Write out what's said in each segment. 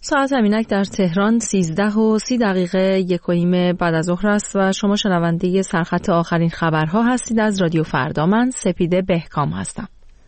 ساعت همینک در تهران 13:30 1:15 بعد از ظهر است و شما شنونده سرخط آخرین خبرها هستید از رادیو فردا. من سپیده بهکام هستم.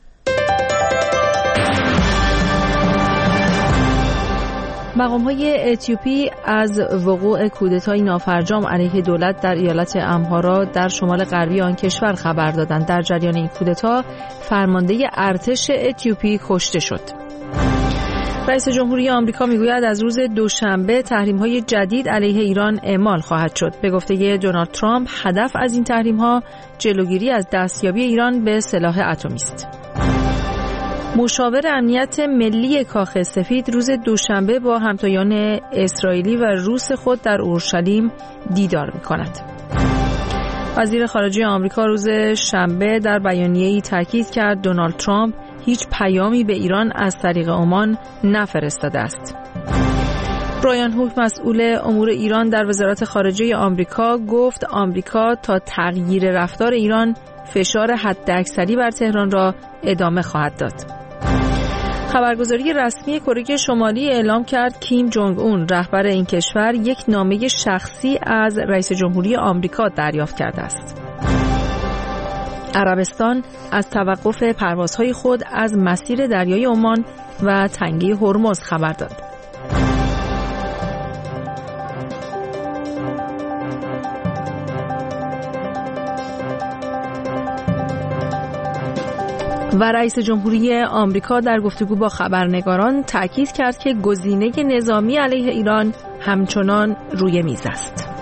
مقام‌های اتیوپی از وقوع کودتای نافرجام علیه دولت در ایالت امهارا در شمال غربی آن کشور خبر دادند. در جریان این کودتا فرمانده ارتش اتیوپی کشته شد. رئیس جمهوری آمریکا میگوید از روز دوشنبه تحریم‌های جدید علیه ایران اعمال خواهد شد. به گفته دونالد ترامپ هدف از این تحریم‌ها جلوگیری از دستیابی ایران به سلاح اتمی است. مشاور امنیت ملی کاخ سفید روز دوشنبه با همتایان اسرائیلی و روس خود در اورشلیم دیدار می‌کند. وزیر خارجه آمریکا روز شنبه در بیانیه‌ای تاکید کرد دونالد ترامپ هیچ پیامی به ایران از طریق عمان نفرستاده است. برایان هوک مسئول امور ایران در وزارت خارجه آمریکا گفت آمریکا تا تغییر رفتار ایران فشار حداکثری بر تهران را ادامه خواهد داد. خبرگزاری رسمی کره شمالی اعلام کرد کیم جونگ اون رهبر این کشور یک نامه شخصی از رئیس جمهوری آمریکا دریافت کرده است. عربستان از توقف پروازهای خود از مسیر دریای عمان و تنگه هرمز خبر داد. و رئیس جمهوری آمریکا در گفتگو با خبرنگاران تأکید کرد که گزینه نظامی علیه ایران همچنان روی میز است.